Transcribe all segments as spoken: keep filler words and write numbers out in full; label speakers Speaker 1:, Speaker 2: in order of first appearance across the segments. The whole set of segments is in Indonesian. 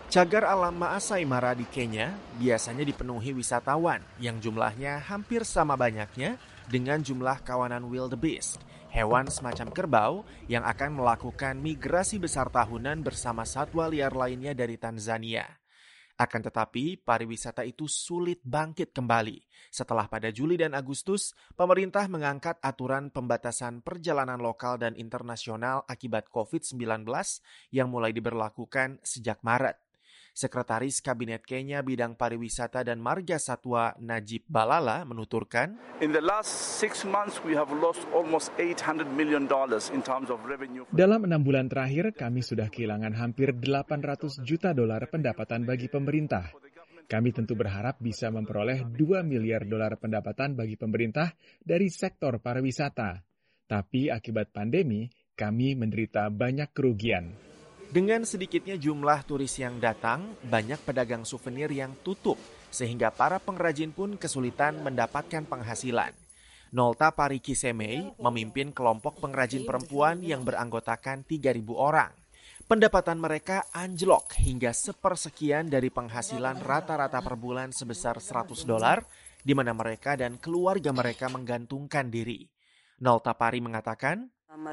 Speaker 1: Cagar alam Maasai Mara di Kenya biasanya dipenuhi wisatawan yang jumlahnya hampir sama banyaknya dengan jumlah kawanan wildebeest, hewan semacam kerbau yang akan melakukan migrasi besar tahunan bersama satwa liar lainnya dari Tanzania. Akan tetapi, pariwisata itu sulit bangkit kembali setelah pada Juli dan Agustus, pemerintah mengangkat aturan pembatasan perjalanan lokal dan internasional akibat covid sembilan belas yang mulai diberlakukan sejak Maret. Sekretaris Kabinet Kenya bidang pariwisata dan marga satwa Najib Balala menuturkan,
Speaker 2: In the last six months we have lost almost eight hundred million dollars in terms of revenue.
Speaker 3: Dalam enam bulan terakhir, kami sudah kehilangan hampir delapan ratus juta dolar pendapatan bagi pemerintah. Kami tentu berharap bisa memperoleh dua miliar dolar pendapatan bagi pemerintah dari sektor pariwisata. Tapi akibat pandemi, kami menderita banyak kerugian.
Speaker 1: Dengan sedikitnya jumlah turis yang datang, banyak pedagang souvenir yang tutup, sehingga para pengrajin pun kesulitan mendapatkan penghasilan. Nolta Parikisemei memimpin kelompok pengrajin perempuan yang beranggotakan tiga ribu orang. Pendapatan mereka anjlok hingga sepersekian dari penghasilan rata-rata per bulan sebesar seratus dolar, di mana mereka dan keluarga mereka menggantungkan diri. Nolta Pari mengatakan,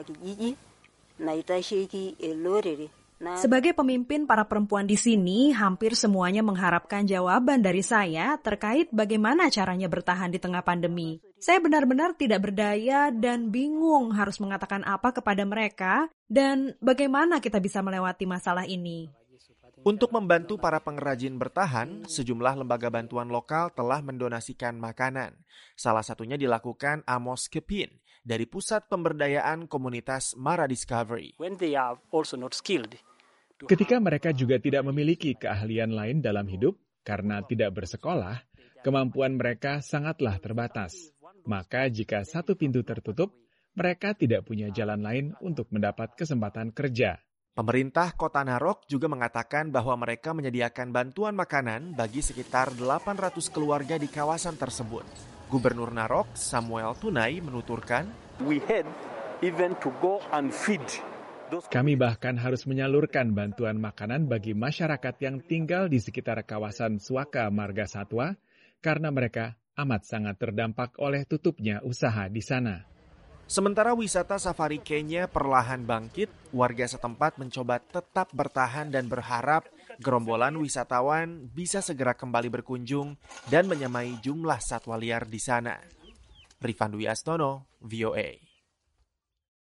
Speaker 4: sebagai pemimpin para perempuan di sini, hampir semuanya mengharapkan jawaban dari saya terkait bagaimana caranya bertahan di tengah pandemi. Saya benar-benar tidak berdaya dan bingung harus mengatakan apa kepada mereka dan bagaimana kita bisa melewati masalah ini.
Speaker 1: Untuk membantu para pengrajin bertahan, sejumlah lembaga bantuan lokal telah mendonasikan makanan. Salah satunya dilakukan Amos Kepin dari Pusat Pemberdayaan Komunitas Mara Discovery.
Speaker 5: When they are also not skilled.
Speaker 3: Ketika mereka juga tidak memiliki keahlian lain dalam hidup karena tidak bersekolah, kemampuan mereka sangatlah terbatas. Maka jika satu pintu tertutup, mereka tidak punya jalan lain untuk mendapat kesempatan kerja.
Speaker 1: Pemerintah Kota Narok juga mengatakan bahwa mereka menyediakan bantuan makanan bagi sekitar delapan ratus keluarga di kawasan tersebut. Gubernur Narok, Samuel Tunai, menuturkan,
Speaker 5: We had even to go and feed.
Speaker 3: Kami bahkan harus menyalurkan bantuan makanan bagi masyarakat yang tinggal di sekitar kawasan Suaka Marga Satwa karena mereka amat sangat terdampak oleh tutupnya usaha di sana.
Speaker 1: Sementara wisata safari Kenya perlahan bangkit, warga setempat mencoba tetap bertahan dan berharap gerombolan wisatawan bisa segera kembali berkunjung dan menyamai jumlah satwa liar di sana. Rifan Dwi Astono, V O A.